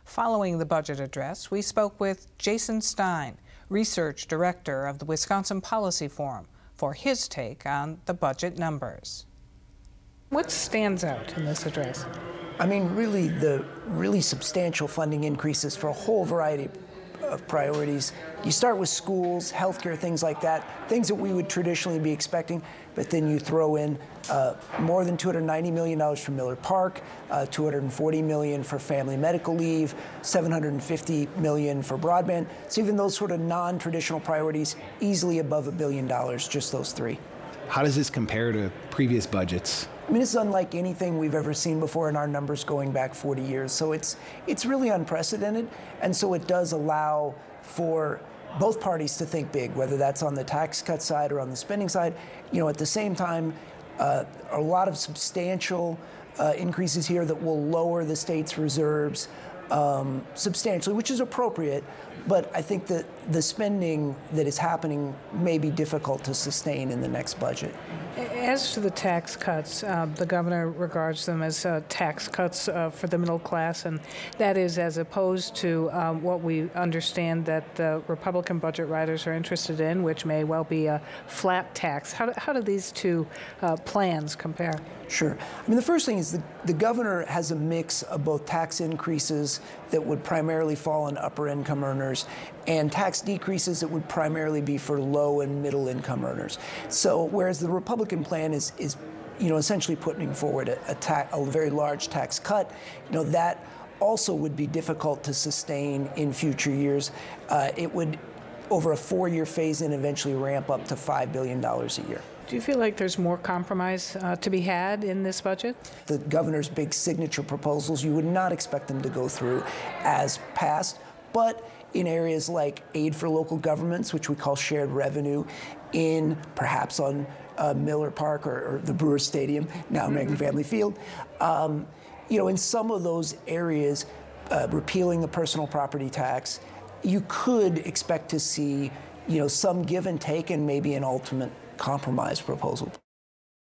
Following the budget address, we spoke with Jason Stein, Research Director of the Wisconsin Policy Forum, for his take on the budget numbers. What stands out in this address? I mean, really, the really substantial funding increases for a whole variety of priorities. You start with schools, healthcare, things like that, things that we would traditionally be expecting, but then you throw in more than $290 million for Miller Park, $240 million for family medical leave, $750 million for broadband. So even those sort of non-traditional priorities, easily above $1 billion, just those three. How does this compare to previous budgets? I mean, it's unlike anything we've ever seen before in our numbers going back 40 years. So it's really unprecedented. And so it does allow for both parties to think big, whether that's on the tax cut side or on the spending side. You know, at the same time, a lot of substantial increases here that will lower the state's reserves substantially, which is appropriate. But I think that the spending that is happening may be difficult to sustain in the next budget. As to the tax cuts, the governor regards them as tax cuts for the middle class, and that is as opposed to what we understand that the Republican budget writers are interested in, which may well be a flat tax. How do these two plans compare? Sure. I mean, the first thing is the governor has a mix of both tax increases that would primarily fall on upper income earners and tax decreases that would primarily be for low and middle income earners. So whereas the Republican plan is essentially putting forward a very large tax cut, that also would be difficult to sustain in future years. It would, over a 4-year phase-in, eventually ramp up to $5 billion a year. Do you feel like there's more compromise to be had in this budget? The governor's big signature proposals, you would not expect them to go through as passed, but in areas like aid for local governments, which we call shared revenue, in perhaps on Miller Park or the Brewers Stadium, now American Family Field, in some of those areas, repealing the personal property tax, you could expect to see, some give and take and maybe an ultimate compromise proposal.